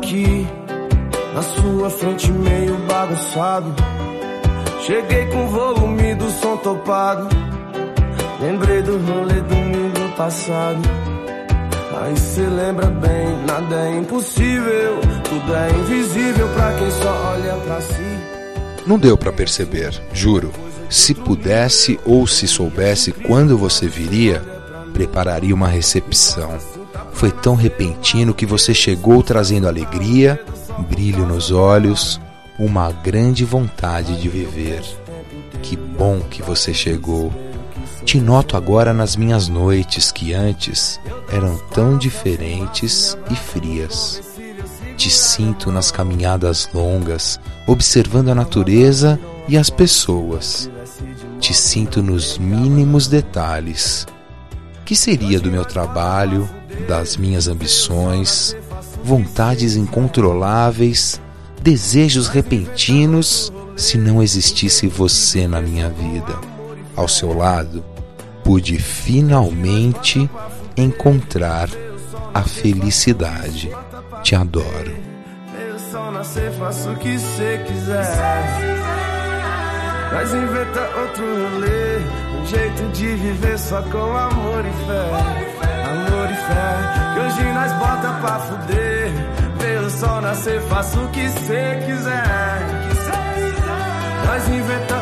aqui na sua frente meio bagunçado. Cheguei com o volume do som topado. Lembrei do rolê domingo passado. Aí cê lembra bem, nada é impossível, tudo é invisível pra quem só olha pra si. Não deu pra perceber, juro. Se pudesse ou se soubesse quando você viria, prepararia uma recepção. Foi tão repentino que você chegou trazendo alegria, brilho nos olhos, uma grande vontade de viver. Que bom que você chegou. Te noto agora nas minhas noites que antes eram tão diferentes e frias. Te sinto nas caminhadas longas, observando a natureza e as pessoas. Te sinto nos mínimos detalhes. Que seria do meu trabalho, das minhas ambições, vontades incontroláveis, desejos repentinos, se não existisse você na minha vida? Ao seu lado, pude finalmente encontrar a felicidade. Te adoro. Eu só nascer, faço o que cê quiser. Mas inventa outro rolê, um jeito de viver só com amor e fé. Amor e fé, que hoje nós bota pra fuder. Vê o sol nascer, faço o que cê quiser. Mas inventa